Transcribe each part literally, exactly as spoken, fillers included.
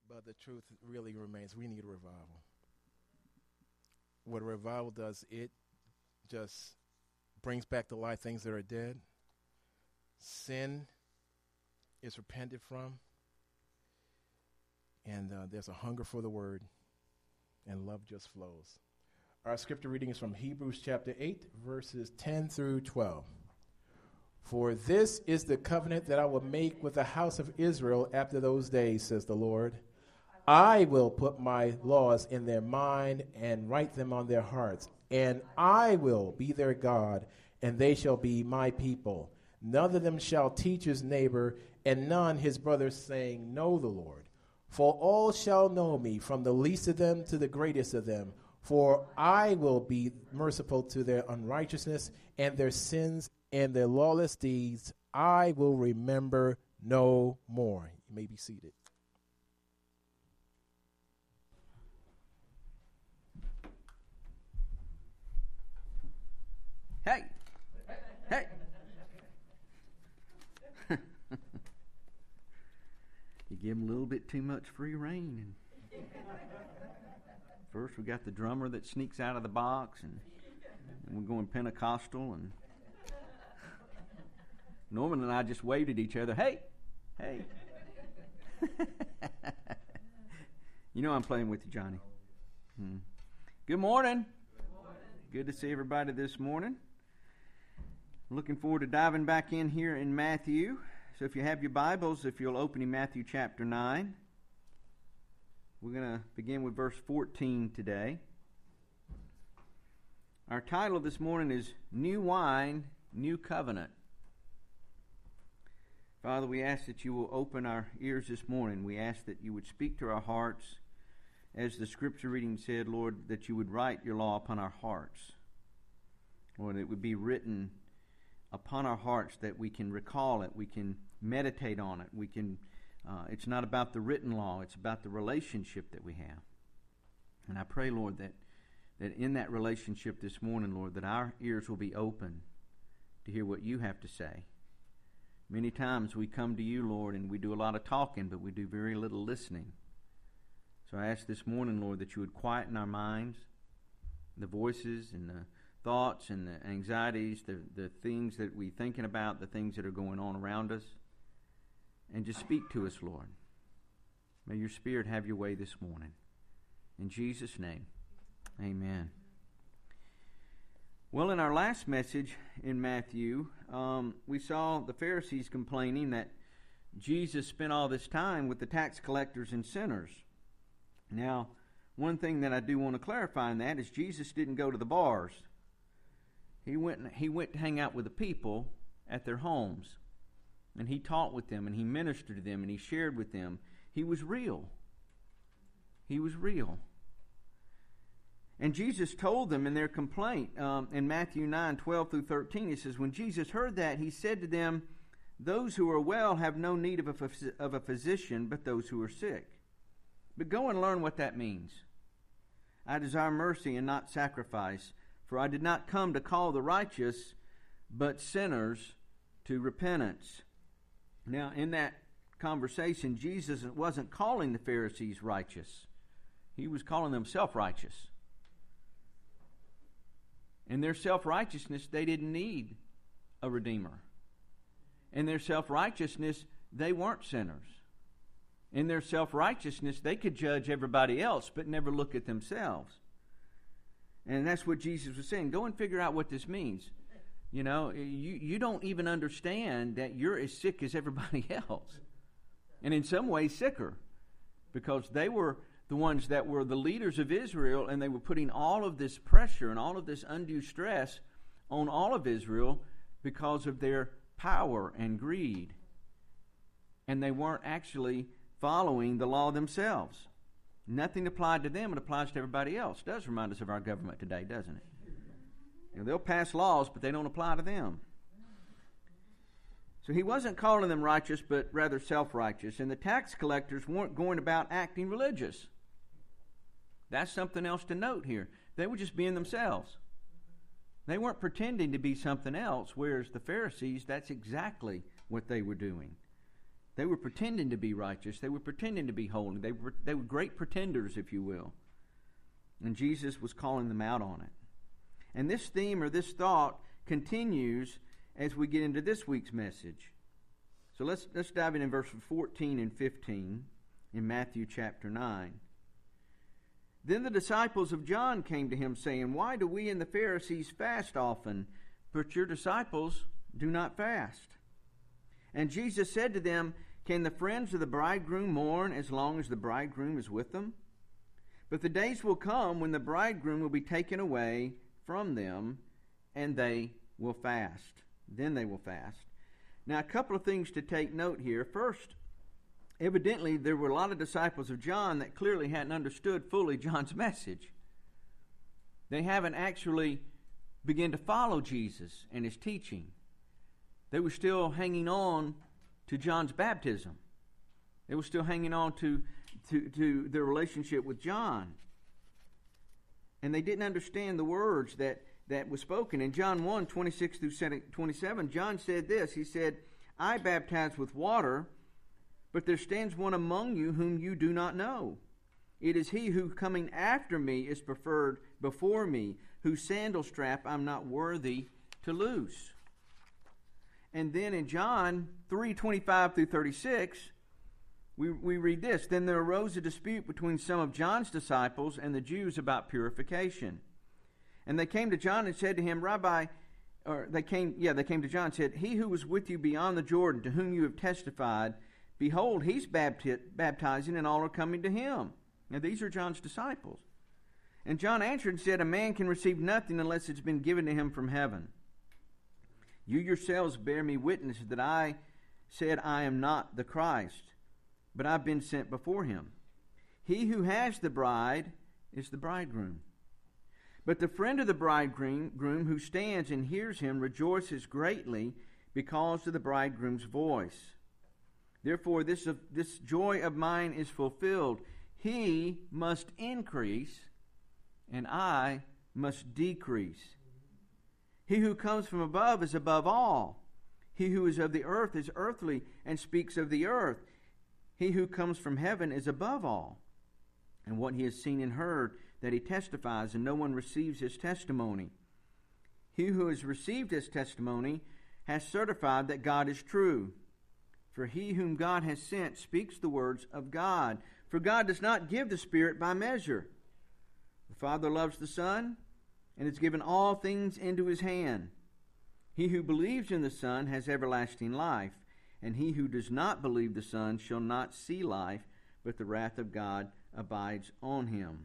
But the truth really remains, we need a revival. What a revival does, it just brings back to life things that are dead. Sin is repented from. And uh, there's a hunger for the word. And love just flows. Our scripture reading is from Hebrews chapter eight, verses ten through twelve. For this is the covenant that I will make with the house of Israel after those days, says the Lord. I will put my laws in their mind and write them on their hearts. And I will be their God, and they shall be my people. None of them shall teach his neighbor, and none his brother, saying, Know the Lord. For all shall know me, from the least of them to the greatest of them. For I will be merciful to their unrighteousness, and their sins and their lawless deeds I will remember no more. You may be seated. Hey, hey. You give him a little bit too much free rein. And first we got the drummer that sneaks out of the box, and, and we're going Pentecostal, and Norman and I just waved at each other. Hey, hey. You know I'm playing with you, Johnny. Hmm. Good morning. Good morning. Good to see everybody this morning. Looking forward to diving back in here in Matthew. So if you have your Bibles, if you'll open in Matthew chapter nine. We're going to begin with verse fourteen today. Our title this morning is New Wine, New Covenant. Father, we ask that you will open our ears this morning. We ask that you would speak to our hearts. As the scripture reading said, Lord, that you would write your law upon our hearts. Lord, it would be written upon our hearts that we can recall it, we can meditate on it, we can, uh, it's not about the written law, it's about the relationship that we have. And I pray, Lord, that, that in that relationship this morning, Lord, that our ears will be open to hear what you have to say. Many times we come to you, Lord, and we do a lot of talking, but we do very little listening. So I ask this morning, Lord, that you would quieten our minds, the voices and the thoughts and the anxieties, the, the things that we're thinking about, the things that are going on around us, and just speak to us, Lord. May your Spirit have your way this morning. In Jesus' name, amen. Well, in our last message in Matthew, um, we saw the Pharisees complaining that Jesus spent all this time with the tax collectors and sinners. Now, one thing that I do want to clarify in that is Jesus didn't go to the bars. He went, he went to hang out with the people at their homes. And he taught with them, and he ministered to them, and he shared with them. He was real. He was real. And Jesus told them in their complaint um, in Matthew nine, twelve through thirteen, he says, when Jesus heard that, he said to them, those who are well have no need of a, phys- of a physician, but those who are sick. But go and learn what that means. I desire mercy and not sacrifice, for I did not come to call the righteous, but sinners to repentance. Now, in that conversation, Jesus wasn't calling the Pharisees righteous. He was calling them self-righteous. In their self-righteousness, they didn't need a redeemer. In their self-righteousness, they weren't sinners. In their self-righteousness, they could judge everybody else, but never look at themselves. And that's what Jesus was saying. Go and figure out what this means. You know, you, you don't even understand that you're as sick as everybody else. And in some ways sicker. Because they were the ones that were the leaders of Israel, and they were putting all of this pressure and all of this undue stress on all of Israel because of their power and greed. And they weren't actually following the law themselves. Nothing applied to them, it applies to everybody else. It does remind us of our government today, doesn't it? You know, they'll pass laws, but they don't apply to them. So he wasn't calling them righteous, but rather self-righteous. And the tax collectors weren't going about acting religious. That's something else to note here. They were just being themselves. They weren't pretending to be something else, whereas the Pharisees, that's exactly what they were doing. They were pretending to be righteous. They were pretending to be holy. They were, they were great pretenders, if you will. And Jesus was calling them out on it. And this theme or this thought continues as we get into this week's message. So let's, let's dive in in verses fourteen and fifteen in Matthew chapter nine. Then the disciples of John came to him, saying, Why do we and the Pharisees fast often, but your disciples do not fast? And Jesus said to them, Can the friends of the bridegroom mourn as long as the bridegroom is with them? But the days will come when the bridegroom will be taken away from them, and they will fast. Then they will fast. Now, a couple of things to take note here. First, evidently, there were a lot of disciples of John that clearly hadn't understood fully John's message. They haven't actually begun to follow Jesus and his teaching. They were still hanging on to John's baptism. They were still hanging on to, to, to their relationship with John. And they didn't understand the words that, that was spoken. In John one, twenty-six through twenty-seven, John said this. He said, I baptize with water, but there stands one among you whom you do not know. It is he who coming after me is preferred before me, whose sandal strap I'm not worthy to loose. And then in John three, twenty-five through thirty-six, we, we read this. Then there arose a dispute between some of John's disciples and the Jews about purification. And they came to John and said to him, Rabbi, or they came, yeah, they came to John and said, He who was with you beyond the Jordan, to whom you have testified, behold, he's bapti- baptizing, and all are coming to him. Now these are John's disciples. And John answered and said, A man can receive nothing unless it's been given to him from heaven. You yourselves bear me witness that I said I am not the Christ, but I've been sent before him. He who has the bride is the bridegroom. But the friend of the bridegroom who stands and hears him rejoices greatly because of the bridegroom's voice. Therefore this, uh, this joy of mine is fulfilled. He must increase, and I must decrease. He who comes from above is above all. He who is of the earth is earthly and speaks of the earth. He who comes from heaven is above all. And what he has seen and heard, that he testifies, and no one receives his testimony. He who has received his testimony has certified that God is true. For he whom God has sent speaks the words of God. For God does not give the Spirit by measure. The Father loves the Son, and has given all things into his hand. He who believes in the Son has everlasting life, and he who does not believe the Son shall not see life, but the wrath of God abides on him.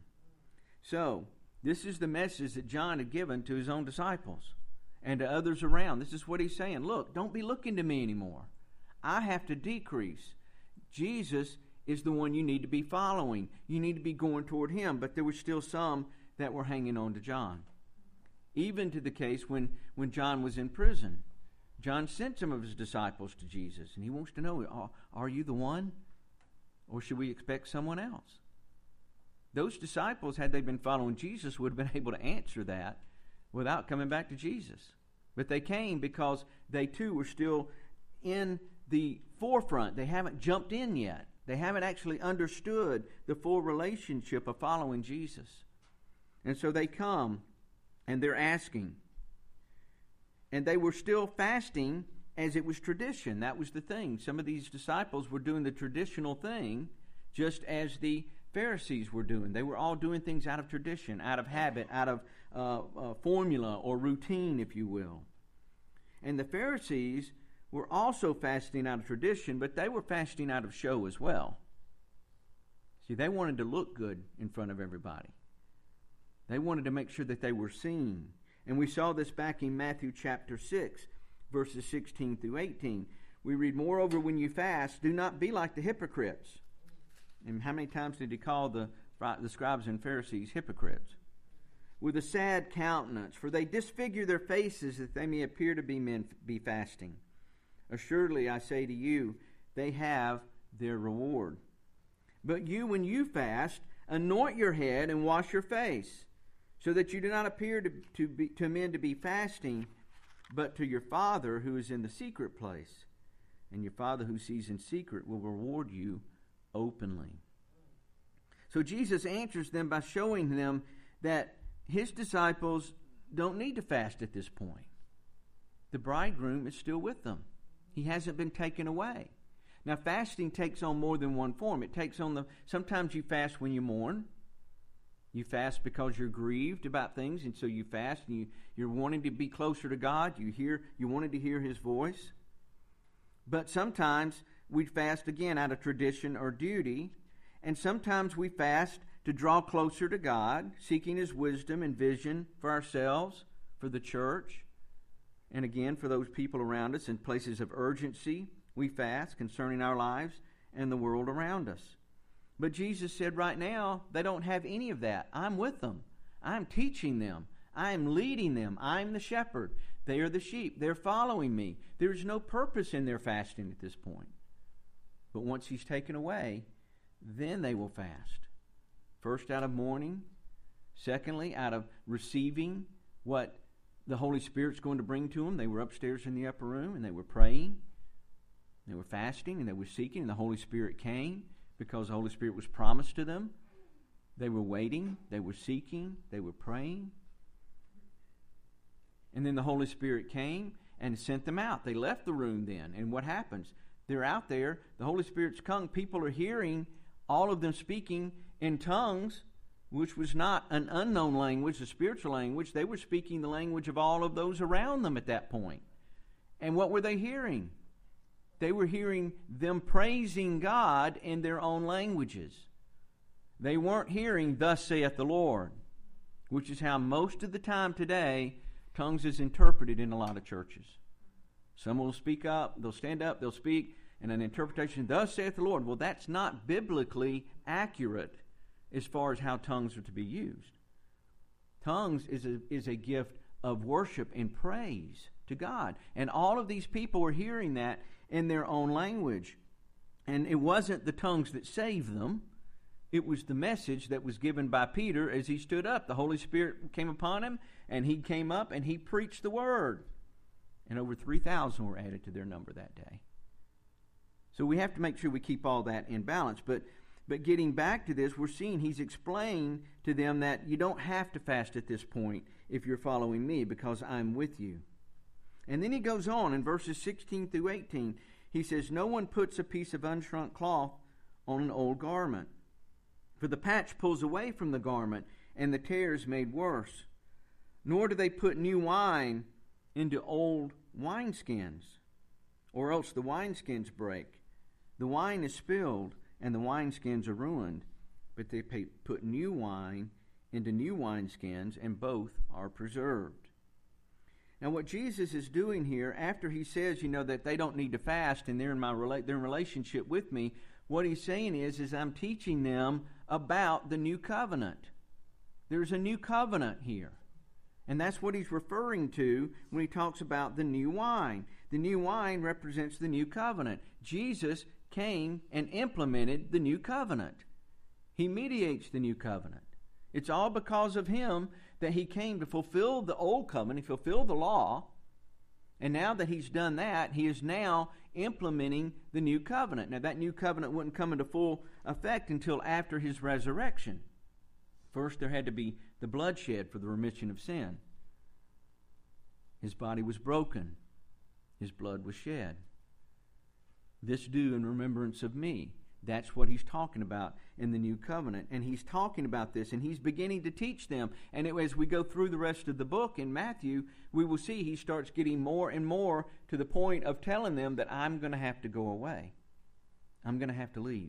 So, this is the message that John had given to his own disciples and to others around. This is what he's saying. Look, don't be looking to me anymore. I have to decrease. Jesus is the one you need to be following. You need to be going toward him. But there were still some that were hanging on to John. Even to the case when, when John was in prison. John sent some of his disciples to Jesus, and he wants to know, are, are you the one? Or should we expect someone else? Those disciples, had they been following Jesus, would have been able to answer that without coming back to Jesus. But they came because they too were still in the forefront. They haven't jumped in yet. They haven't actually understood the full relationship of following Jesus. And so they come and they're asking. And they were still fasting as it was tradition. That was the thing. Some of these disciples were doing the traditional thing just as the Pharisees were doing. They were all doing things out of tradition, out of habit, out of uh, uh, formula or routine, if you will. And the Pharisees were also fasting out of tradition, but they were fasting out of show as well. See, they wanted to look good in front of everybody. They wanted to make sure that they were seen. And we saw this back in Matthew chapter six, verses sixteen through eighteen. We read, Moreover, when you fast, do not be like the hypocrites. And how many times did he call the, the scribes and Pharisees hypocrites? With a sad countenance, for they disfigure their faces that they may appear to be men be fasting. Assuredly, I say to you, they have their reward. But you, when you fast, anoint your head and wash your face, so that you do not appear to, to, be, to men to be fasting, but to your Father who is in the secret place. and your Father who sees in secret will reward you openly. So Jesus answers them by showing them that his disciples don't need to fast at this point. The bridegroom is still with them. He hasn't been taken away. Now, fasting takes on more than one form. It takes on the, sometimes you fast when you mourn. You fast because you're grieved about things, and so you fast, and you, you're wanting to be closer to God. You hear, you wanted to hear his voice. But sometimes we fast, again, out of tradition or duty. And sometimes we fast to draw closer to God, seeking his wisdom and vision for ourselves, for the church, and again, for those people around us in places of urgency. We fast concerning our lives and the world around us. But Jesus said right now, they don't have any of that. I'm with them. I'm teaching them. I'm leading them. I'm the shepherd. They are the sheep. They're following me. There's no purpose in their fasting at this point. But once he's taken away, then they will fast. First, out of mourning. Secondly, out of receiving what the Holy Spirit's going to bring to them. They were upstairs in the upper room, and they were praying. They were fasting, and they were seeking, and the Holy Spirit came because the Holy Spirit was promised to them. They were waiting. They were seeking. They were praying. And then the Holy Spirit came and sent them out. They left the room then. And what happens? They're out there. The Holy Spirit's come. People are hearing all of them speaking in tongues, which was not an unknown language, a spiritual language. They were speaking the language of all of those around them at that point. And what were they hearing? They were hearing them praising God in their own languages. They weren't hearing, "Thus saith the Lord," which is how most of the time today tongues is interpreted in a lot of churches. Someone will speak up, they'll stand up, they'll speak, and an interpretation, "Thus saith the Lord." Well, that's not biblically accurate as far as how tongues are to be used. Tongues is a, is a gift of worship and praise to God. And all of these people were hearing that in their own language. And it wasn't the tongues that saved them. It was the message that was given by Peter as he stood up. The Holy Spirit came upon him, and he came up and he preached the word. And over three thousand were added to their number that day. So we have to make sure we keep all that in balance. But but getting back to this, we're seeing he's explained to them that you don't have to fast at this point if you're following me, because I'm with you. And then he goes on in verses sixteen through eighteen. He says, "No one puts a piece of unshrunk cloth on an old garment, for the patch pulls away from the garment, and the tear is made worse. Nor do they put new wine into old wineskins, or else the wineskins break. The wine is spilled, and the wineskins are ruined. But they put new wine into new wineskins, and both are preserved." Now, what Jesus is doing here, after he says, you know, that they don't need to fast and they're in my rela- they're in relationship with me, what he's saying is, is I'm teaching them about the new covenant. There's a new covenant here. And that's what he's referring to when he talks about the new wine. The new wine represents the new covenant. Jesus came and implemented the new covenant. He mediates the new covenant. It's all because of him that he came to fulfill the old covenant, he fulfilled the law, and now that he's done that, he is now implementing the new covenant. Now, that new covenant wouldn't come into full effect until after his resurrection. First, there had to be the bloodshed for the remission of sin. His body was broken. His blood was shed. "This do in remembrance of me." That's what he's talking about in the new covenant. And he's talking about this, and he's beginning to teach them. And it, as we go through the rest of the book in Matthew, we will see he starts getting more and more to the point of telling them that I'm going to have to go away. I'm going to have to leave.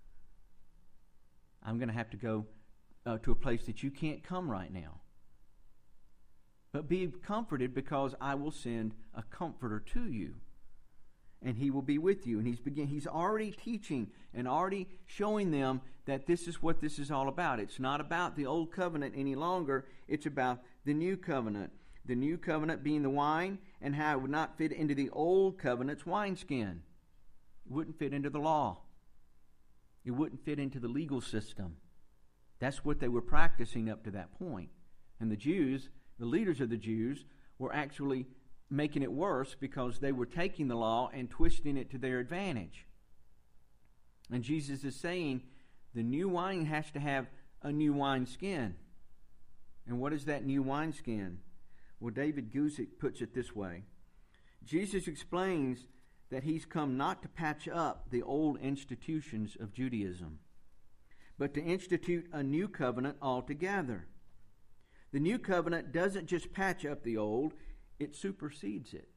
I'm going to have to go uh, to a place that you can't come right now. But be comforted, because I will send a comforter to you. And he will be with you. And he's begin, he's already teaching and already showing them that this is what this is all about. It's not about the old covenant any longer. It's about the new covenant. The new covenant being the wine, and how it would not fit into the old covenant's wineskin. It wouldn't fit into the law. It wouldn't fit into the legal system. That's what they were practicing up to that point. And the Jews, the leaders of the Jews, were actually making it worse because they were taking the law and twisting it to their advantage. And Jesus is saying the new wine has to have a new wineskin. And what is that new wineskin? Well, David Guzik puts it this way. Jesus explains that he's come not to patch up the old institutions of Judaism, but to institute a new covenant altogether. The new covenant doesn't just patch up the old, it supersedes it.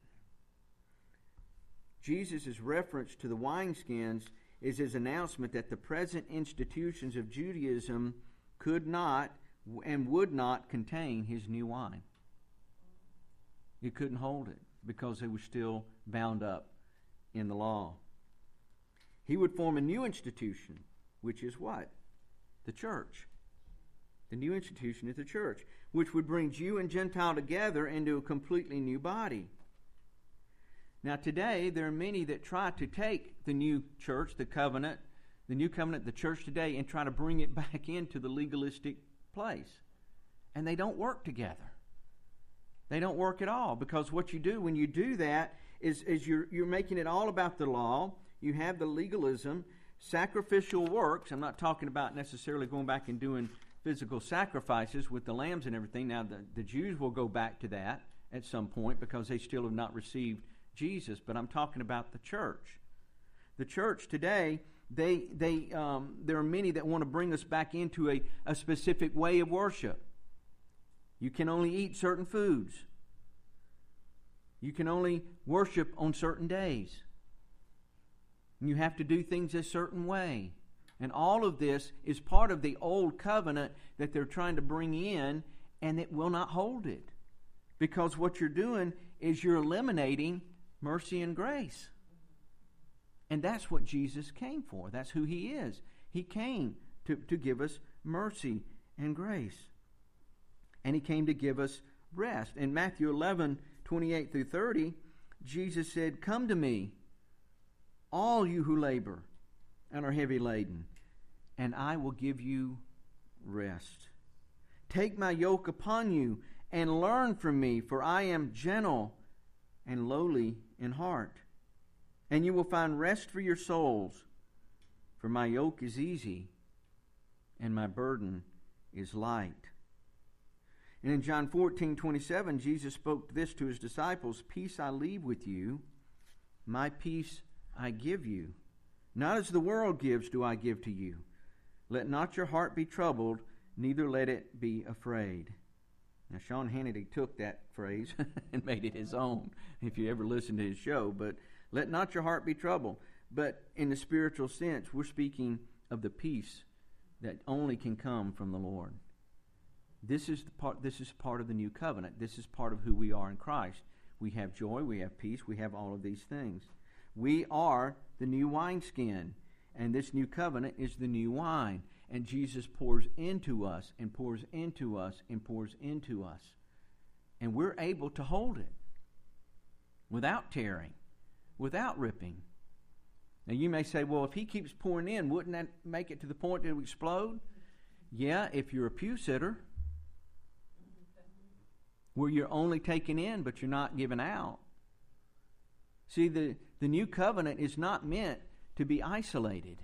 Jesus' reference to the wineskins is his announcement that the present institutions of Judaism could not and would not contain his new wine. It couldn't hold it because it was still bound up in the law. He would form a new institution, which is what? The church. The new institution is the church, which would bring Jew and Gentile together into a completely new body. Now today, there are many that try to take the new church, the covenant, the new covenant, the church today, and try to bring it back into the legalistic place. And they don't work together. They don't work at all, because what you do when you do that is, is you're, you're making it all about the law. You have the legalism, sacrificial works. I'm not talking about necessarily going back and doing physical sacrifices with the lambs and everything. Now, the, the Jews will go back to that at some point because they still have not received Jesus. But I'm talking about the church. The church today, they they um, there are many that want to bring us back into a, a specific way of worship. You can only eat certain foods. You can only worship on certain days. You have to do things a certain way. And all of this is part of the old covenant that they're trying to bring in, and it will not hold it. Because what you're doing is you're eliminating mercy and grace. And that's what Jesus came for. That's who he is. He came to, to give us mercy and grace. And he came to give us rest. In Matthew eleven, twenty-eight through thirty, Jesus said, "Come to me, all you who labor and are heavy laden, and I will give you rest. Take my yoke upon you and learn from me, for I am gentle and lowly in heart, and you will find rest for your souls. For my yoke is easy and my burden is light." And in John fourteen, twenty-seven, Jesus spoke this to his disciples, "Peace I leave with you, my peace I give you. Not as the world gives do I give to you. Let not your heart be troubled, neither let it be afraid." Now, Sean Hannity took that phrase and made it his own, if you ever listen to his show. But let not your heart be troubled. But in the spiritual sense, we're speaking of the peace that only can come from the Lord. This is the part. This is part of the new covenant. This is part of who we are in Christ. We have joy, we have peace, we have all of these things. We are the new wineskin, and this new covenant is the new wine. And Jesus pours into us and pours into us and pours into us. And we're able to hold it without tearing, without ripping. Now you may say, well, if he keeps pouring in, wouldn't that make it to the point that it would explode? Yeah, if you're a pew sitter, where you're only taking in but you're not giving out. See, the, the new covenant is not meant to be isolated.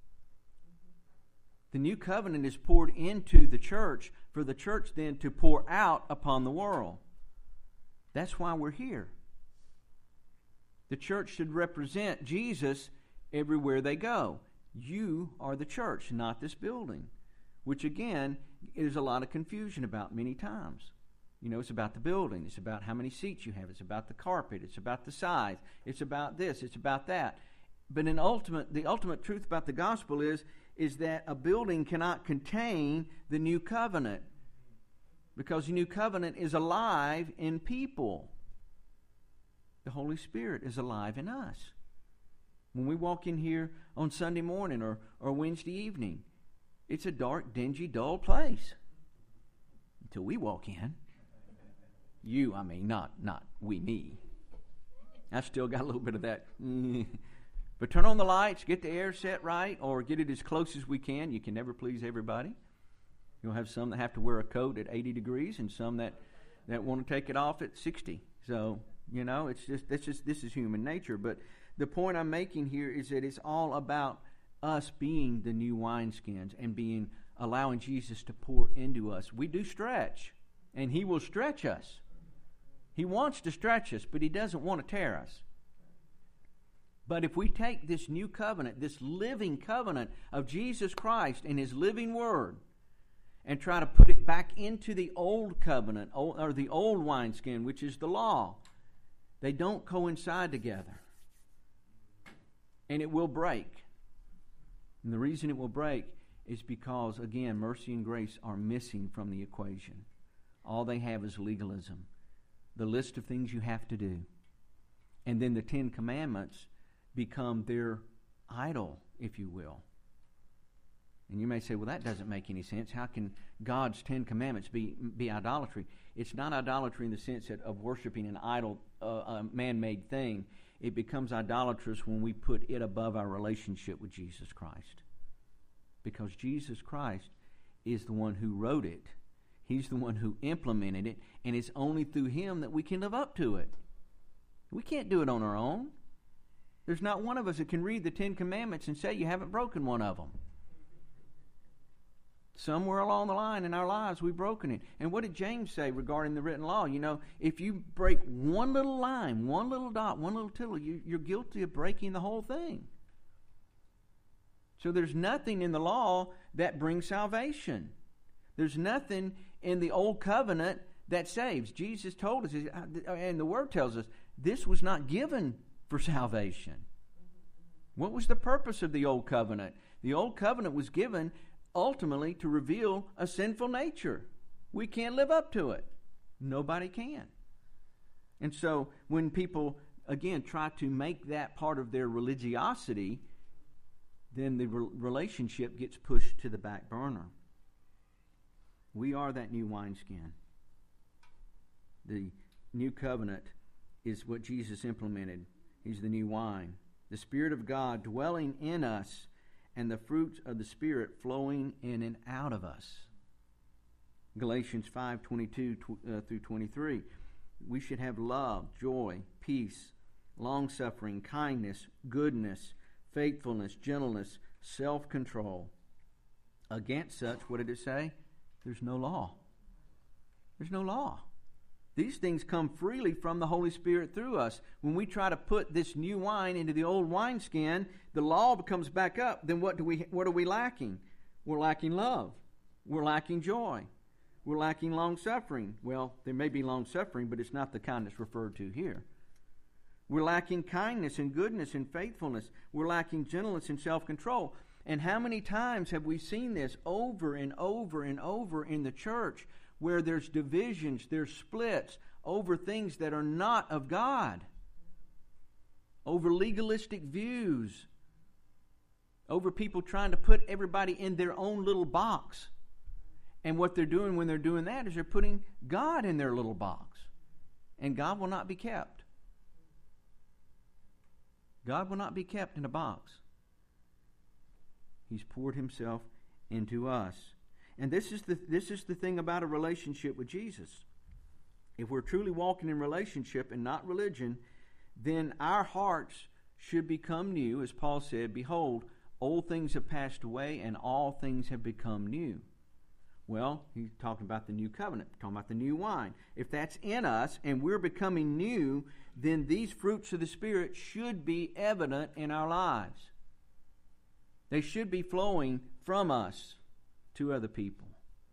The new covenant is poured into the church for the church then to pour out upon the world. That's why we're here. The church should represent Jesus everywhere they go. You are the church, not this building, which again, there's a lot of confusion about many times. You know, it's about the building. It's about how many seats you have. It's about the carpet. It's about the size. It's about this. It's about that. But in ultimate, the ultimate truth about the gospel is, is that a building cannot contain the new covenant, because the new covenant is alive in people. The Holy Spirit is alive in us. When we walk in here on Sunday morning or, or Wednesday evening, it's a dark, dingy, dull place until we walk in. You, I mean, not not we, me. I've still got a little bit of that. But turn on the lights, get the air set right, or get it as close as we can. You can never please everybody. You'll have some that have to wear a coat at eighty degrees and some that, that want to take it off at sixty. So You know, it's just that's just this is human nature. But the point I'm making here is that it's all about us being the new wineskins and being allowing Jesus to pour into us. We do stretch, and He will stretch us. He wants to stretch us, but He doesn't want to tear us. But if we take this new covenant, this living covenant of Jesus Christ and His living Word, and try to put it back into the old covenant, or the old wineskin, which is the law, they don't coincide together. And it will break. And the reason it will break is because, again, mercy and grace are missing from the equation. All they have is legalism. The list of things you have to do. And then the Ten Commandments become their idol, if you will. And you may say, well, that doesn't make any sense. How can God's Ten Commandments be, be idolatry? It's not idolatry in the sense that of worshiping an idol, uh, a man-made thing. It becomes idolatrous when we put it above our relationship with Jesus Christ. Because Jesus Christ is the one who wrote it. He's the one who implemented it, and it's only through Him that we can live up to it. We can't do it on our own. There's not one of us that can read the Ten Commandments and say you haven't broken one of them. Somewhere along the line in our lives, we've broken it. And what did James say regarding the written law? You know, if you break one little line, one little dot, one little tittle, you, you're guilty of breaking the whole thing. So there's nothing in the law that brings salvation. There's nothing in the old covenant that saves. Jesus told us, and the Word tells us, this was not given for salvation. What was the purpose of the old covenant? The old covenant was given ultimately to reveal a sinful nature. We can't live up to it. Nobody can. And so when people, again, try to make that part of their religiosity, then the re- relationship gets pushed to the back burner. We are that new wineskin. The new covenant is what Jesus implemented. He's the new wine. The Spirit of God dwelling in us and the fruits of the Spirit flowing in and out of us. Galatians five twenty-two uh, through twenty-three. We should have love, joy, peace, long-suffering, kindness, goodness, faithfulness, gentleness, self-control. Against such, what did it say? There's no law. There's no law. These things come freely from the Holy Spirit through us. When we try to put this new wine into the old wineskin, the law comes back up. Then what do we? What are we lacking? We're lacking love. We're lacking joy. We're lacking long-suffering. Well, there may be long-suffering, but it's not the kind that's referred to here. We're lacking kindness and goodness and faithfulness. We're lacking gentleness and self-control. And how many times have we seen this over and over and over in the church, where there's divisions, there's splits over things that are not of God, over legalistic views, over people trying to put everybody in their own little box. And what they're doing when they're doing that is they're putting God in their little box. And God will not be kept. God will not be kept in a box. He's poured Himself into us. And this is the this is the thing about a relationship with Jesus. If we're truly walking in relationship and not religion, then our hearts should become new. As Paul said, behold, old things have passed away and all things have become new. Well, he's talking about the new covenant, talking about the new wine. If that's in us and we're becoming new, then these fruits of the Spirit should be evident in our lives. They should be flowing from us to other people.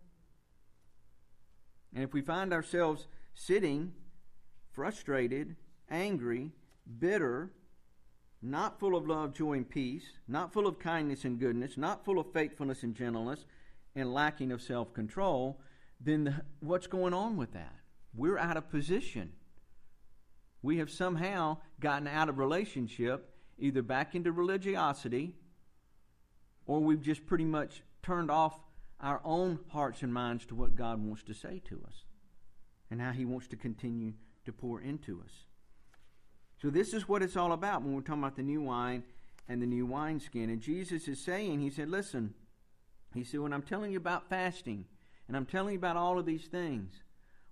And if we find ourselves sitting frustrated, angry, bitter, not full of love, joy, and peace, not full of kindness and goodness, not full of faithfulness and gentleness, and lacking of self-control, then the, what's going on with that? We're out of position. We have somehow gotten out of relationship, either back into religiosity, or we've just pretty much turned off our own hearts and minds to what God wants to say to us and how He wants to continue to pour into us. So this is what it's all about when we're talking about the new wine and the new wineskin. And Jesus is saying, He said, listen, He said, when I'm telling you about fasting and I'm telling you about all of these things,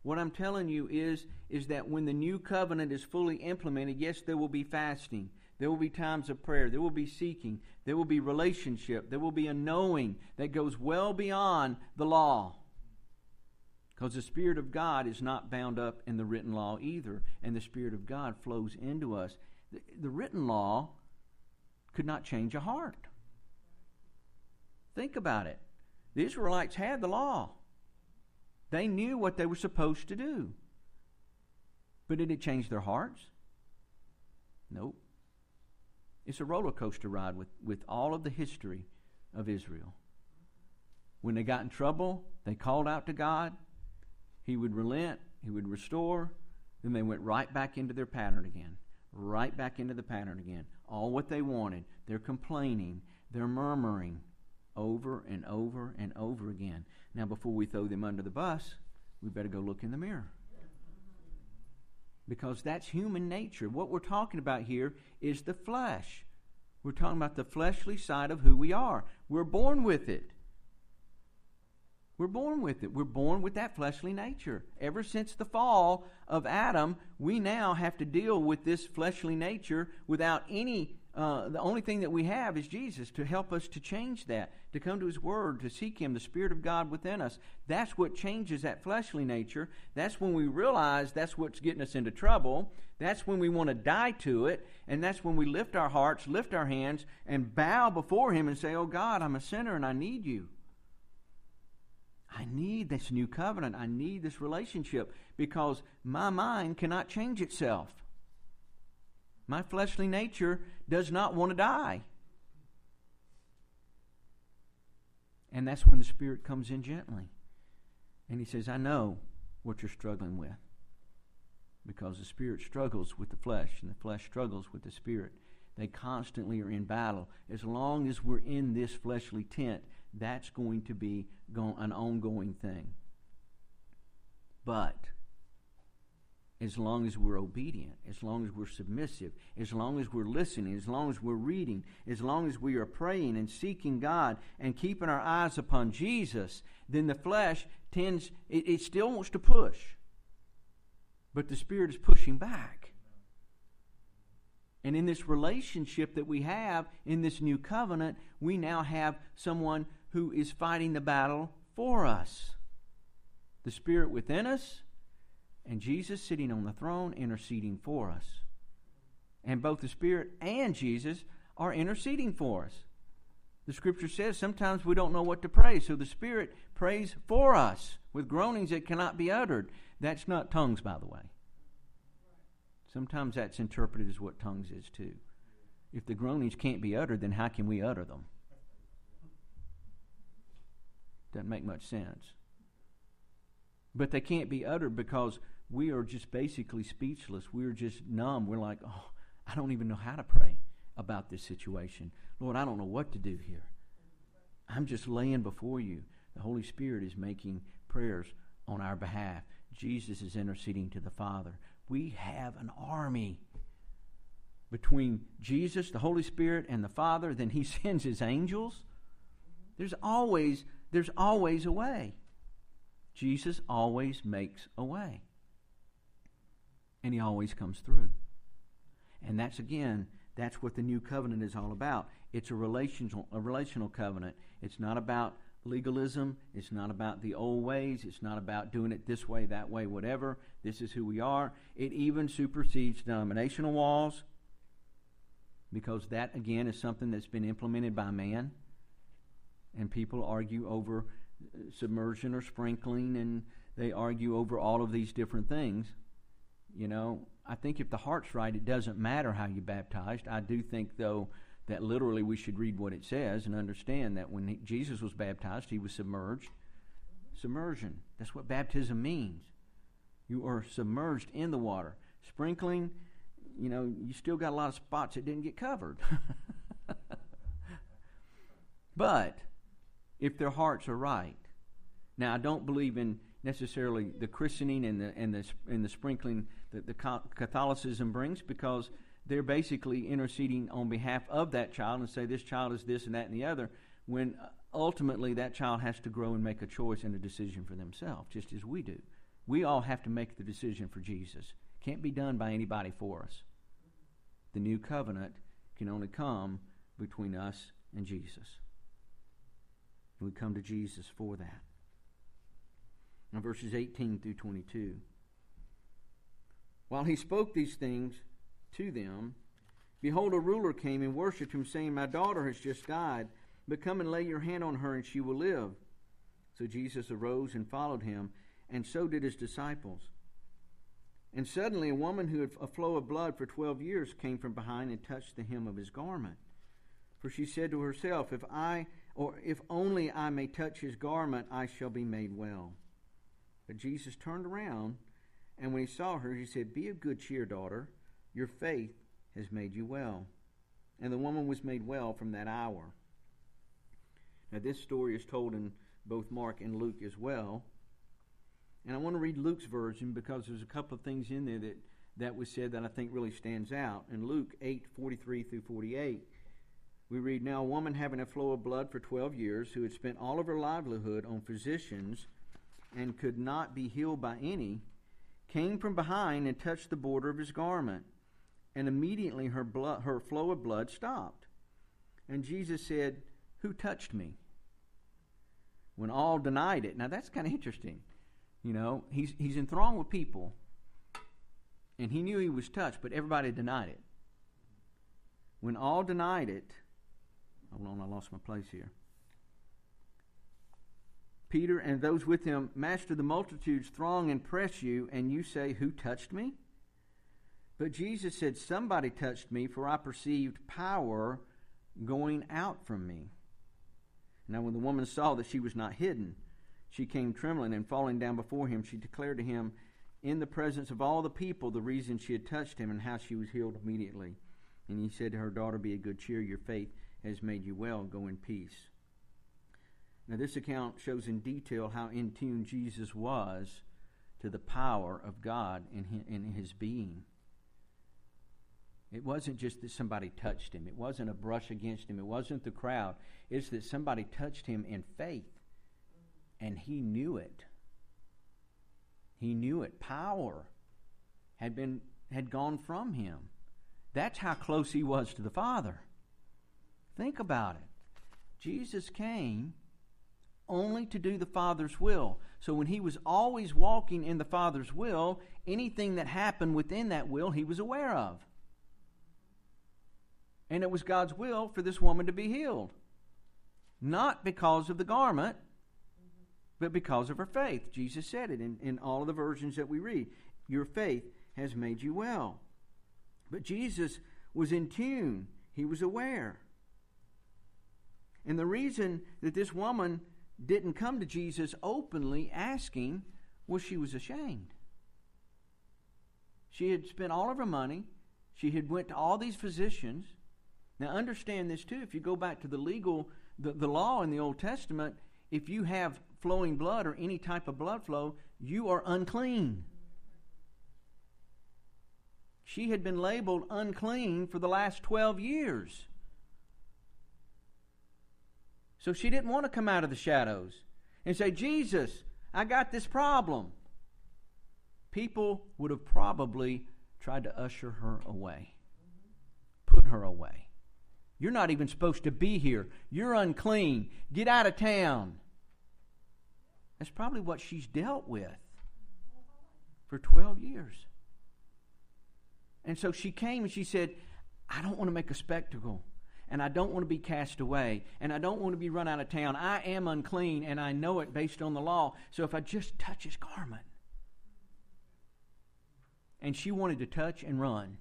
What I'm telling you is, is that when the new covenant is fully implemented, yes, there will be fasting. There will be times of prayer. There will be seeking. There will be relationship. There will be a knowing that goes well beyond the law. Because the Spirit of God is not bound up in the written law either. And the Spirit of God flows into us. The, the written law could not change a heart. Think about it. The Israelites had the law. They knew what they were supposed to do. But did it change their hearts? Nope. It's a roller coaster ride with, with all of the history of Israel. When they got in trouble, they called out to God. He would relent. He would restore. Then they went right back into their pattern again. Right back into the pattern again. All what they wanted. They're complaining. They're murmuring. Over and over and over again. Now, before we throw them under the bus, we better go look in the mirror. Because that's human nature. What we're talking about here is the flesh. We're talking about the fleshly side of who we are. We're born with it. We're born with it. We're born with that fleshly nature. Ever since the fall of Adam, we now have to deal with this fleshly nature without any Uh, the only thing that we have is Jesus to help us to change that, to come to His Word, to seek Him, the Spirit of God within us. That's what changes that fleshly nature. That's when we realize that's what's getting us into trouble. That's when we want to die to it. And that's when we lift our hearts, lift our hands, and bow before Him and say, oh God, I'm a sinner and I need You. I need this new covenant. I need this relationship because my mind cannot change itself. My fleshly nature does not want to die. And that's when the Spirit comes in gently. And He says, I know what you're struggling with. Because the Spirit struggles with the flesh, and the flesh struggles with the Spirit. They constantly are in battle. As long as we're in this fleshly tent, that's going to be an ongoing thing. But as long as we're obedient, as long as we're submissive, as long as we're listening, as long as we're reading, as long as we are praying and seeking God and keeping our eyes upon Jesus, then the flesh tends, it, it still wants to push. But the Spirit is pushing back. And in this relationship that we have, in this new covenant, we now have someone who is fighting the battle for us. The Spirit within us, and Jesus sitting on the throne interceding for us. And both the Spirit and Jesus are interceding for us. The Scripture says sometimes we don't know what to pray, so the Spirit prays for us with groanings that cannot be uttered. That's not tongues, by the way. Sometimes that's interpreted as what tongues is too. If the groanings can't be uttered, then how can we utter them? Doesn't make much sense. But they can't be uttered because we are just basically speechless. We're just numb. We're like, oh, I don't even know how to pray about this situation. Lord, I don't know what to do here. I'm just laying before You. The Holy Spirit is making prayers on our behalf. Jesus is interceding to the Father. We have an army between Jesus, the Holy Spirit, and the Father. Then He sends His angels. There's always, there's always a way. Jesus always makes a way. And He always comes through. And that's, again, that's what the new covenant is all about. It's a relational, a relational covenant. It's not about legalism. It's not about the old ways. It's not about doing it this way, that way, whatever. This is who we are. It even supersedes denominational walls, because that, again, is something that's been implemented by man. And people argue over submersion or sprinkling, and they argue over all of these different things. You know, I think if the heart's right, it doesn't matter how you're baptized. I do think, though, that literally we should read what it says and understand that when he, Jesus was baptized, He was submerged. Submersion. That's what baptism means. You are submerged in the water. Sprinkling, you know, you still got a lot of spots that didn't get covered. But if their hearts are right. Now, I don't believe in necessarily the christening and the and the and the sprinkling that the Catholicism brings, because they're basically interceding on behalf of that child and say this child is this and that and the other, when ultimately that child has to grow and make a choice and a decision for themselves, just as we do. We all have to make the decision for Jesus. Can't be done by anybody for us. The new covenant can only come between us and Jesus. We come to Jesus for that. Now verses eighteen through twenty-two. While he spoke these things to them, behold, a ruler came and worshipped him, saying, My daughter has just died, but come and lay your hand on her, and she will live. So Jesus arose and followed him, and so did his disciples. And suddenly a woman who had a flow of blood for twelve years came from behind and touched the hem of his garment. For she said to herself, If I, or if only I may touch his garment, I shall be made well. But Jesus turned around, and when he saw her, he said, Be of good cheer, daughter. Your faith has made you well. And the woman was made well from that hour. Now this story is told in both Mark and Luke as well. And I want to read Luke's version because there's a couple of things in there that, that was said that I think really stands out. In Luke eight, forty-three through forty-eight, we read, Now a woman having a flow of blood for twelve years, who had spent all of her livelihood on physicians and could not be healed by any, came from behind and touched the border of his garment. And immediately her blood, her flow of blood stopped. And Jesus said, Who touched me? When all denied it. Now that's kind of interesting. You know, he's he's enthralled with people, and he knew he was touched, but everybody denied it. When all denied it, hold on, I lost my place here. Peter and those with him, Master, the multitudes throng and press you, and you say, Who touched me? But Jesus said, Somebody touched me, for I perceived power going out from me. Now when the woman saw that she was not hidden, she came trembling, and falling down before him, she declared to him in the presence of all the people the reason she had touched him and how she was healed immediately. And he said to her, Daughter, be of good cheer. Your faith has made you well. Go in peace. Now this account shows in detail how in tune Jesus was to the power of God in his, in his being. It wasn't just that somebody touched him. It wasn't a brush against him. It wasn't the crowd. It's that somebody touched him in faith. And he knew it. He knew it. Power had been had gone from him. That's how close he was to the Father. Think about it. Jesus came only to do the Father's will. So when he was always walking in the Father's will, anything that happened within that will, he was aware of. And it was God's will for this woman to be healed. Not because of the garment, but because of her faith. Jesus said it in, in all of the versions that we read. Your faith has made you well. But Jesus was in tune. He was aware. And the reason that this woman didn't come to Jesus openly asking was she was ashamed. She had spent all of her money. She had went to all these physicians. Now understand this too. If you go back to the legal, the, the law in the Old Testament, if you have flowing blood or any type of blood flow, you are unclean. She had been labeled unclean for the last twelve years. So she didn't want to come out of the shadows and say, Jesus, I got this problem. People would have probably tried to usher her away, put her away. You're not even supposed to be here. You're unclean. Get out of town. That's probably what she's dealt with for twelve years. And so she came and she said, I don't want to make a spectacle. And I don't want to be cast away. And I don't want to be run out of town. I am unclean, and I know it based on the law. So if I just touch his garment. And she wanted to touch and run.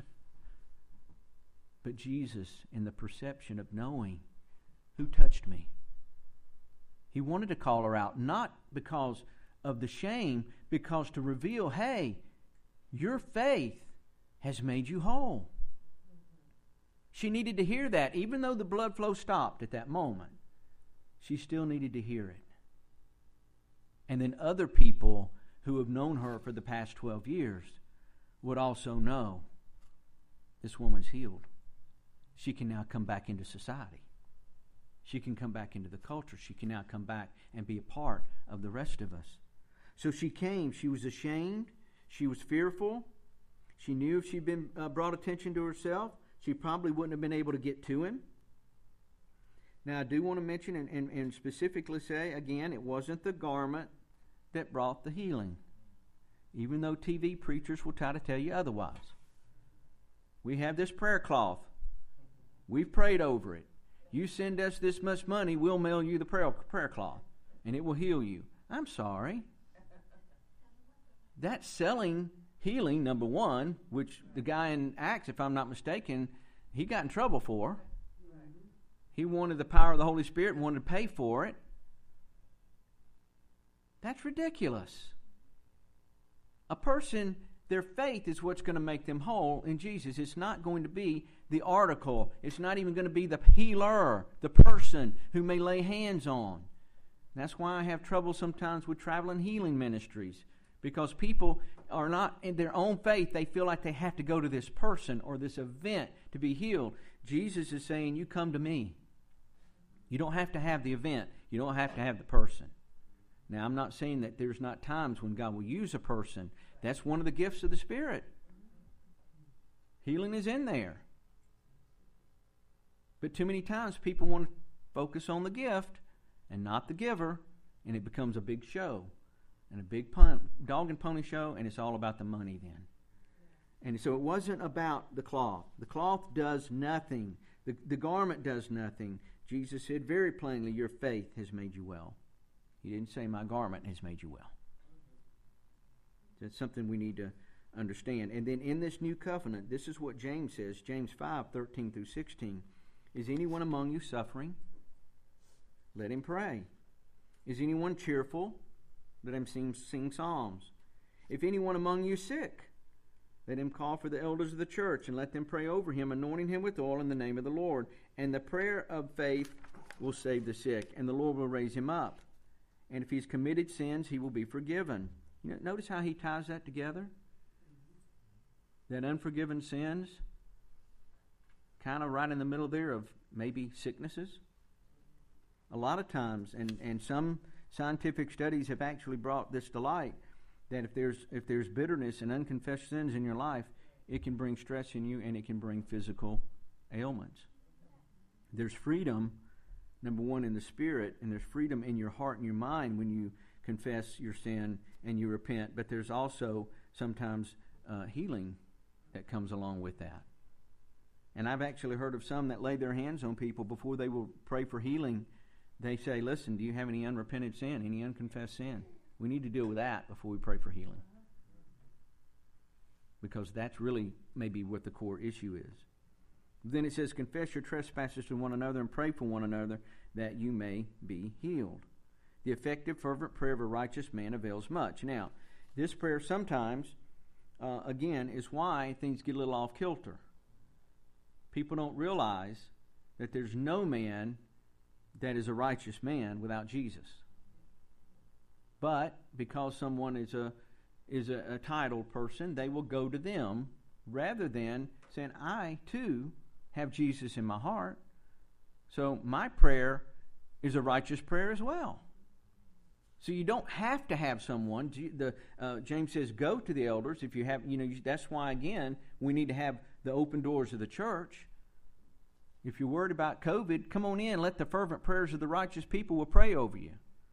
But Jesus, in the perception of knowing, who touched me? He wanted to call her out, not because of the shame, because to reveal, hey, your faith has made you whole. She needed to hear that. Even though the blood flow stopped at that moment, she still needed to hear it. And then other people who have known her for the past twelve years would also know this woman's healed. She can now come back into society. She can come back into the culture. She can now come back and be a part of the rest of us. So she came. She was ashamed. She was fearful. She knew if she'd been uh, brought attention to herself, she probably wouldn't have been able to get to him. Now, I do want to mention and, and, and specifically say, again, it wasn't the garment that brought the healing, even though T V preachers will try to tell you otherwise. We have this prayer cloth. We've prayed over it. You send us this much money, we'll mail you the prayer, prayer cloth, and it will heal you. I'm sorry. That's selling healing, number one, which the guy in Acts, if I'm not mistaken, he got in trouble for. He wanted the power of the Holy Spirit and wanted to pay for it. That's ridiculous. A person, their faith is what's going to make them whole in Jesus. It's not going to be the article. It's not even going to be the healer, the person who may lay hands on. That's why I have trouble sometimes with traveling healing ministries, because people are not in their own faith. They feel like they have to go to this person or this event to be healed. Jesus is saying, you come to me. You don't have to have the event. You don't have to have the person. Now, I'm not saying that there's not times when God will use a person. That's one of the gifts of the Spirit. Healing is in there. But too many times people want to focus on the gift and not the giver, and it becomes a big show and a big pun, dog and pony show, and it's all about the money then. And so it wasn't about the cloth. The cloth does nothing. The, the garment does nothing. Jesus said very plainly, your faith has made you well. He didn't say my garment has made you well. That's something we need to understand. And then in this new covenant, this is what James says, James five, thirteen through sixteen. Is anyone among you suffering? Let him pray. Is anyone cheerful? Let him sing, sing psalms. If anyone among you is sick, let him call for the elders of the church and let them pray over him, anointing him with oil in the name of the Lord. And the prayer of faith will save the sick, and the Lord will raise him up. And if he's committed sins, he will be forgiven. You know, notice how he ties that together? That unforgiven sins, kind of right in the middle there of maybe sicknesses. A lot of times, and, and some scientific studies have actually brought this to light, that if there's if there's bitterness and unconfessed sins in your life, it can bring stress in you and it can bring physical ailments. There's freedom, number one, in the spirit, and there's freedom in your heart and your mind when you confess your sin and you repent, but there's also sometimes uh, healing that comes along with that. And I've actually heard of some that lay their hands on people before they will pray for healing. They say, listen, do you have any unrepented sin, any unconfessed sin? We need to deal with that before we pray for healing. Because that's really maybe what the core issue is. Then it says, confess your trespasses to one another and pray for one another that you may be healed. The effective, fervent prayer of a righteous man avails much. Now, this prayer sometimes, uh, again, is why things get a little off kilter. People don't realize that there's no man that is a righteous man without Jesus. But because someone is a is a, a titled person, they will go to them rather than saying, I too have Jesus in my heart. So my prayer is a righteous prayer as well. So you don't have to have someone. The uh, James says, go to the elders if you have. You know, that's why again we need to have the open doors of the church. If you're worried about COVID, come on in. Let the fervent prayers of the righteous people will pray over you.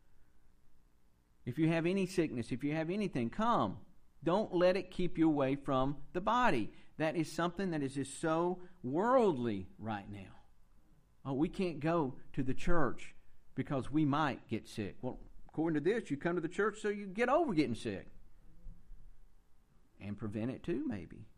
If you have any sickness, if you have anything, come. Don't let it keep you away from the body. That is something that is just so worldly right now. Oh, we can't go to the church because we might get sick. Well, according to this, you come to the church so you get over getting sick. And prevent it too, maybe.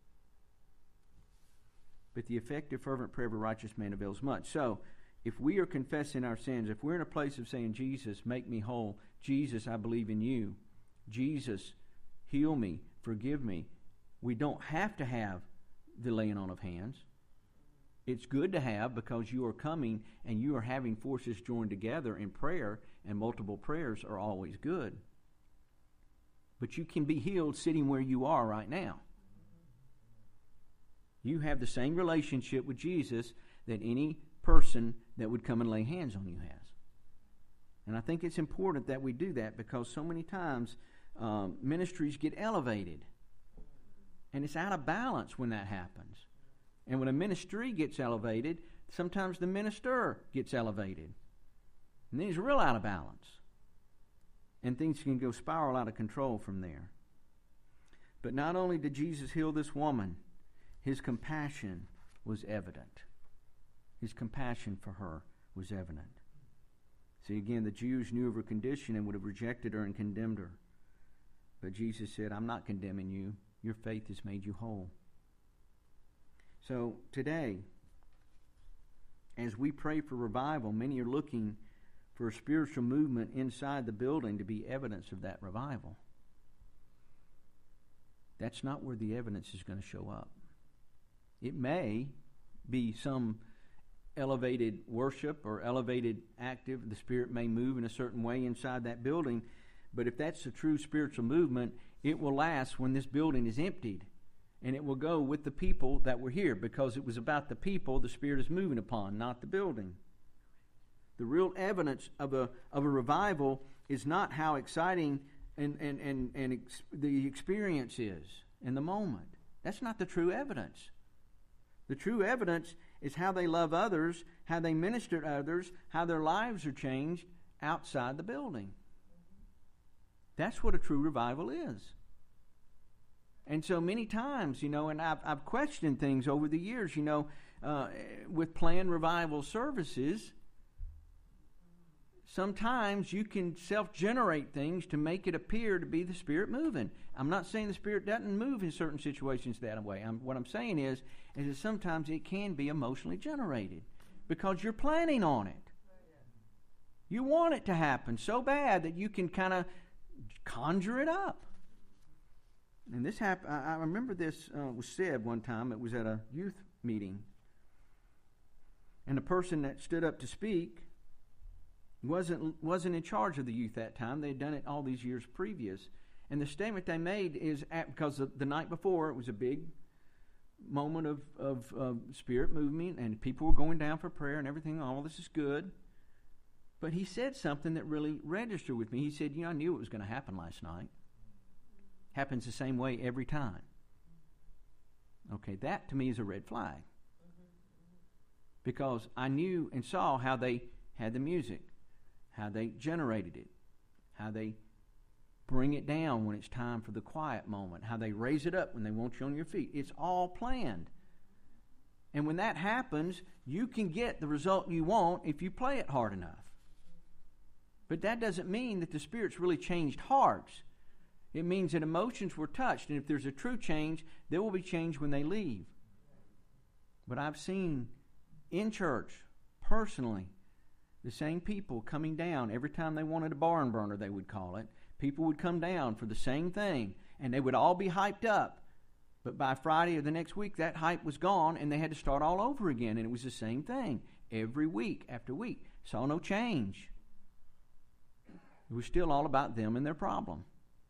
But the effective, fervent prayer of a righteous man avails much. So, if we are confessing our sins, if we're in a place of saying, Jesus, make me whole. Jesus, I believe in you. Jesus, heal me, forgive me. We don't have to have the laying on of hands. It's good to have because you are coming and you are having forces joined together in prayer, and multiple prayers are always good. But you can be healed sitting where you are right now. You have the same relationship with Jesus that any person that would come and lay hands on you has. And I think it's important that we do that because so many times um, ministries get elevated. And it's out of balance when that happens. And when a ministry gets elevated, sometimes the minister gets elevated. And then he's real out of balance. And things can go spiral out of control from there. But not only did Jesus heal this woman, his compassion was evident. His compassion for her was evident. See, again, the Jews knew of her condition and would have rejected her and condemned her. But Jesus said, I'm not condemning you. Your faith has made you whole. So today, as we pray for revival, many are looking for a spiritual movement inside the building to be evidence of that revival. That's not where the evidence is going to show up. It may be some elevated worship or elevated active. The Spirit may move in a certain way inside that building. But if that's the true spiritual movement, it will last when this building is emptied. And it will go with the people that were here, because it was about the people the Spirit is moving upon, not the building. The real evidence of a of a revival is not how exciting and, and, and, and ex- the experience is in the moment. That's not the true evidence. The true evidence is how they love others, how they minister to others, how their lives are changed outside the building. That's what a true revival is. And so many times, you know, and I've, I've questioned things over the years, you know, uh, with planned revival services. Sometimes you can self-generate things to make it appear to be the Spirit moving. I'm not saying the Spirit doesn't move in certain situations that way. I'm, what I'm saying is, is that sometimes it can be emotionally generated because you're planning on it. You want it to happen so bad that you can kind of conjure it up. And this happened. I remember this uh, was said one time. It was at a youth meeting, and the person that stood up to speak wasn't wasn't in charge of the youth that time. They had done it all these years previous. And the statement they made is at, because the, the night before it was a big moment of of uh, Spirit movement, and people were going down for prayer and everything. All this is good. But he said something that really registered with me. He said, "You know, I knew it was going to happen last night. Happens the same way every time." Okay, that to me is a red flag. Because I knew and saw how they had the music, how they generated it, how they bring it down when it's time for the quiet moment, how they raise it up when they want you on your feet. It's all planned. And when that happens, you can get the result you want if you play it hard enough. But that doesn't mean that the Spirit's really changed hearts. It means that emotions were touched, and if there's a true change, there will be change when they leave. But I've seen in church, personally, the same people coming down every time they wanted a barn burner, they would call it. People would come down for the same thing, and they would all be hyped up. But by Friday or the next week, that hype was gone, and they had to start all over again, and it was the same thing every week after week. Saw no change. It was still all about them and their problem.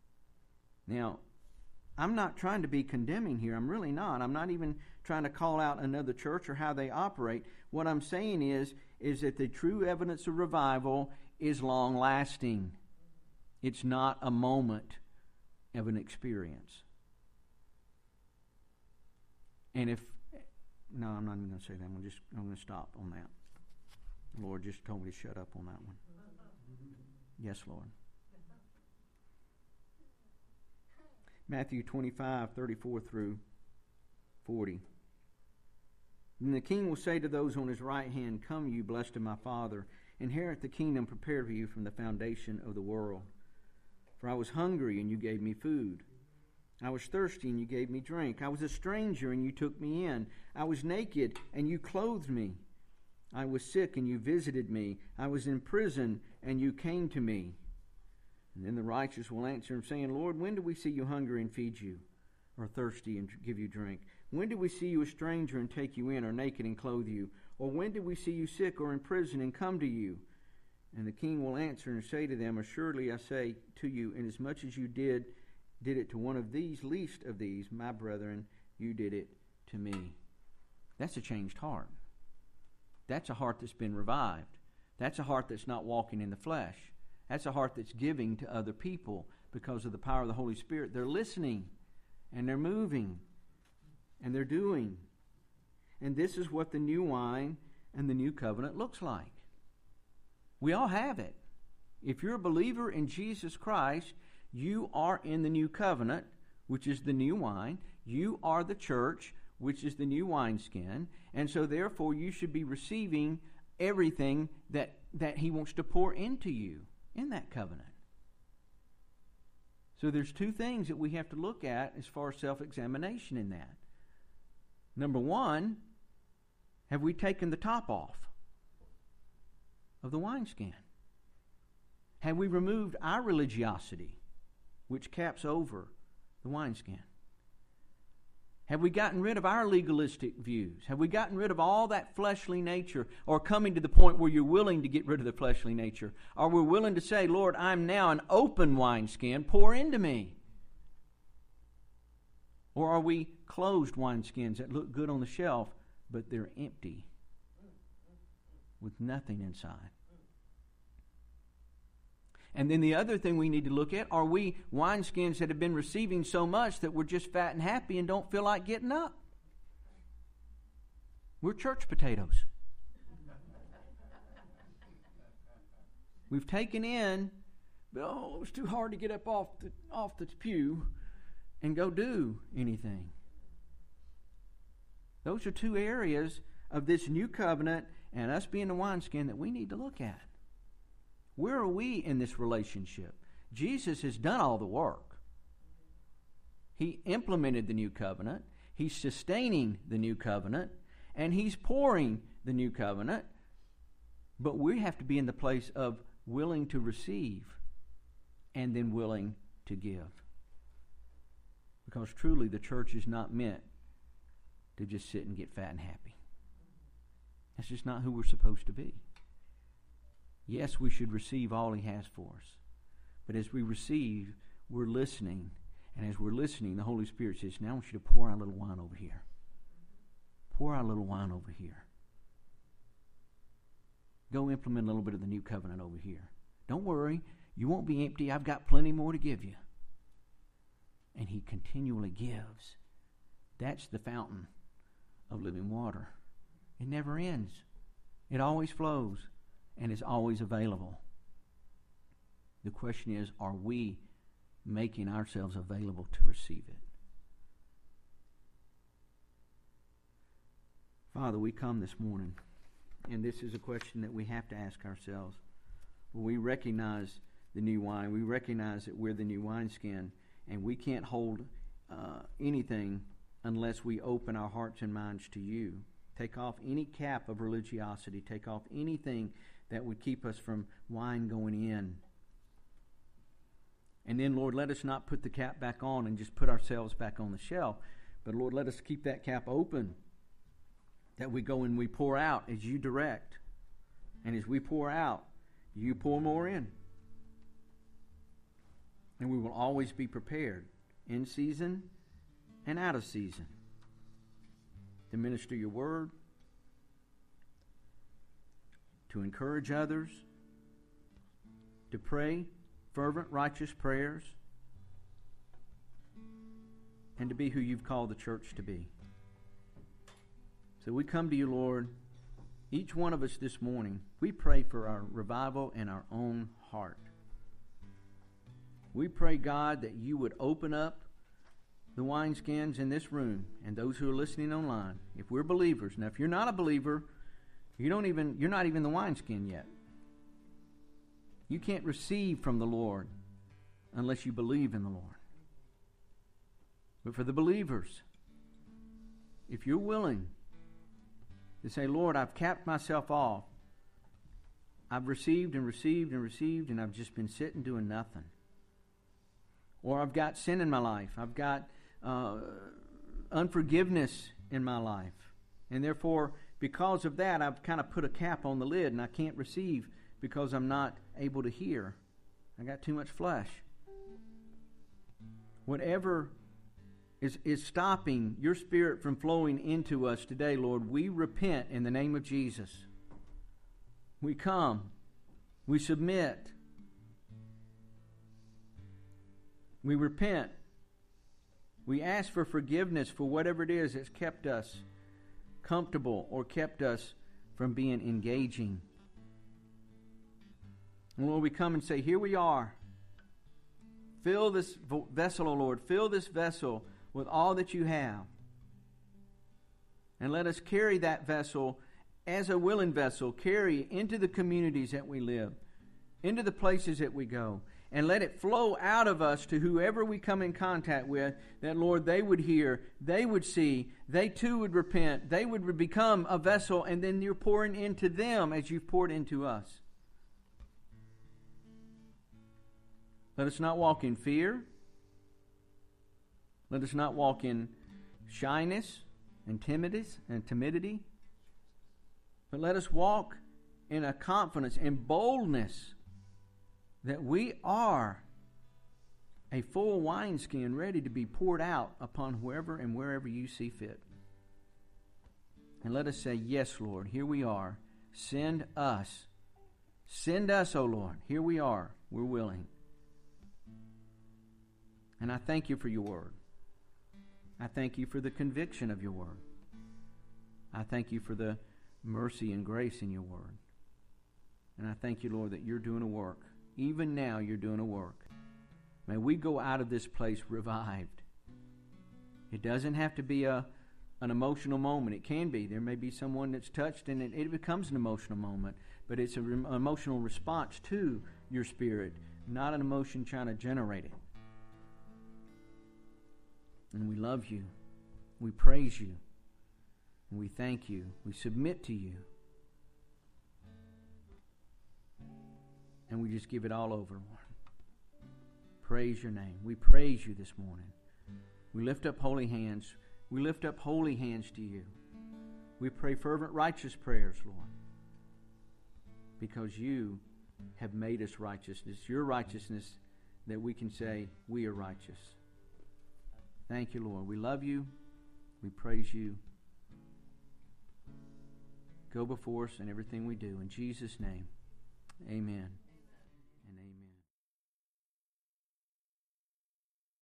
Now, I'm not trying to be condemning here. I'm really not. I'm not even trying to call out another church or how they operate. What I'm saying is, is that the true evidence of revival is long-lasting. It's not a moment of an experience. And if... No, I'm not even going to say that. I'm just I'm going to stop on that. The Lord just told me to shut up on that one. Yes, Lord. Matthew twenty-five, thirty-four through forty. Then the king will say to those on his right hand, "Come, you blessed of my Father, inherit the kingdom prepared for you from the foundation of the world. For I was hungry, and you gave me food. I was thirsty, and you gave me drink. I was a stranger, and you took me in. I was naked, and you clothed me. I was sick, and you visited me. I was in prison, and you came to me." And then the righteous will answer him, saying, "Lord, when did we see you hungry and feed you, or thirsty and give you drink? When did we see you a stranger and take you in, or naked and clothe you? Or when did we see you sick or in prison and come to you?" And the king will answer and say to them, "Assuredly I say to you, inasmuch as you did did it to one of these least of these, my brethren, you did it to me." That's a changed heart. That's a heart that's been revived. That's a heart that's not walking in the flesh. That's a heart that's giving to other people. because of the power of the Holy Spirit. They're listening, and they're moving, and they're doing. And this is what the new wine and the new covenant looks like. We all have it. If you're a believer in Jesus Christ, you are in the new covenant, which is the new wine. You are the church, which is the new wineskin. And so therefore you should be receiving everything that, that he wants to pour into you in that covenant. So there's two things that we have to look at as far as self-examination in that. Number one, have we taken the top off of the wineskin? Have we removed our religiosity, which caps over the wineskin? Have we gotten rid of our legalistic views? Have we gotten rid of all that fleshly nature, or coming to the point where you're willing to get rid of the fleshly nature? Are we willing to say, Lord, I'm now an open wineskin, pour into me? Or are we closed wineskins that look good on the shelf, but they're empty with nothing inside? And then the other thing we need to look at, are we wineskins that have been receiving so much that we're just fat and happy and don't feel like getting up? We're church potatoes. We've taken in, but oh, it was too hard to get up off the, off the pew and go do anything. Those are two areas of this new covenant and us being the wineskin that we need to look at. Where are we in this relationship? Jesus has done all the work. He implemented the new covenant. He's sustaining the new covenant. And He's pouring the new covenant. But we have to be in the place of willing to receive and then willing to give. Because truly the church is not meant to just sit and get fat and happy. That's just not who we're supposed to be. Yes, we should receive all He has for us. But as we receive, we're listening. And as we're listening, the Holy Spirit says, now I want you to pour out a little wine over here. Pour out a little wine over here. Go implement a little bit of the new covenant over here. Don't worry. You won't be empty. I've got plenty more to give you. And He continually gives. That's the fountain of living water. It never ends. It always flows. And is always available. The question is, are we making ourselves available to receive it? Father, we come this morning, and this is a question that we have to ask ourselves. We recognize the new wine. We recognize that we're the new wineskin, and we can't hold uh, anything unless we open our hearts and minds to You. Take off any cap of religiosity. Take off anything that would keep us from wine going in. And then, Lord, let us not put the cap back on and just put ourselves back on the shelf. But, Lord, let us keep that cap open, that we go and we pour out as You direct. And as we pour out, You pour more in. And we will always be prepared, in season and out of season, to minister Your word, to encourage others, to pray fervent, righteous prayers, and to be who You've called the church to be. So we come to You, Lord, each one of us this morning. We pray for our revival in our own heart. We pray, God, that You would open up the wineskins in this room and those who are listening online. If we're believers, now if you're not a believer, You don't even, you're not even the wineskin yet. You can't receive from the Lord unless you believe in the Lord. But for the believers, if you're willing to say, Lord, I've capped myself off. I've received and received and received, and I've just been sitting doing nothing. Or I've got sin in my life. I've got uh, unforgiveness in my life. And therefore, because of that, I've kind of put a cap on the lid, and I can't receive because I'm not able to hear. I got too much flesh. Whatever is, is stopping Your Spirit from flowing into us today, Lord, we repent in the name of Jesus. We come. We submit. We repent. We ask for forgiveness for whatever it is that's kept us comfortable or kept us from being engaging. And Lord, we come and say, here we are. Fill this vessel, O Lord. Fill this vessel with all that you have. And let us carry that vessel as a willing vessel, carry into the communities that we live, into the places that we go, and let it flow out of us to whoever we come in contact with, that, Lord, they would hear, they would see, they too would repent, they would become a vessel, and then you're pouring into them as you've poured into us. Let us not walk in fear. Let us not walk in shyness and timidity and timidity. But let us walk in a confidence and boldness that we are a full wineskin ready to be poured out upon whoever and wherever you see fit. And let us say, yes, Lord, here we are. Send us. Send us, O Lord. Here we are. We're willing. And I thank you for your word. I thank you for the conviction of your word. I thank you for the mercy and grace in your word. And I thank you, Lord, that you're doing a work. Even now, you're doing a work. May we go out of this place revived. It doesn't have to be a an emotional moment. It can be. There may be someone that's touched and it, it becomes an emotional moment. But it's an re- emotional response to your spirit, not an emotion trying to generate it. And we love you. We praise you. And we thank you. We submit to you. And we just give it all over, Lord. Praise your name. We praise you this morning. We lift up holy hands. We lift up holy hands to you. We pray fervent righteous prayers, Lord. Because you have made us righteous. It's your righteousness that we can say we are righteous. Thank you, Lord. We love you. We praise you. Go before us in everything we do. In Jesus' name, amen.